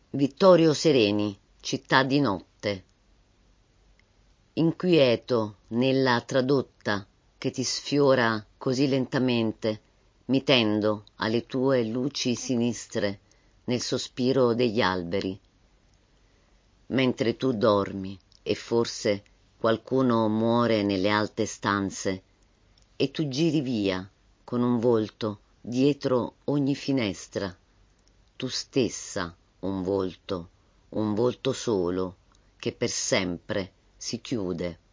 Vittorio Sereni, città di notte. Inquieto nella tradotta che ti sfiora così lentamente, mi tendo alle tue luci sinistre nel sospiro degli alberi. Mentre tu dormi e forse qualcuno muore nelle alte stanze e tu giri via con un volto dietro ogni finestra, tu stessa un volto solo che per sempre si chiude.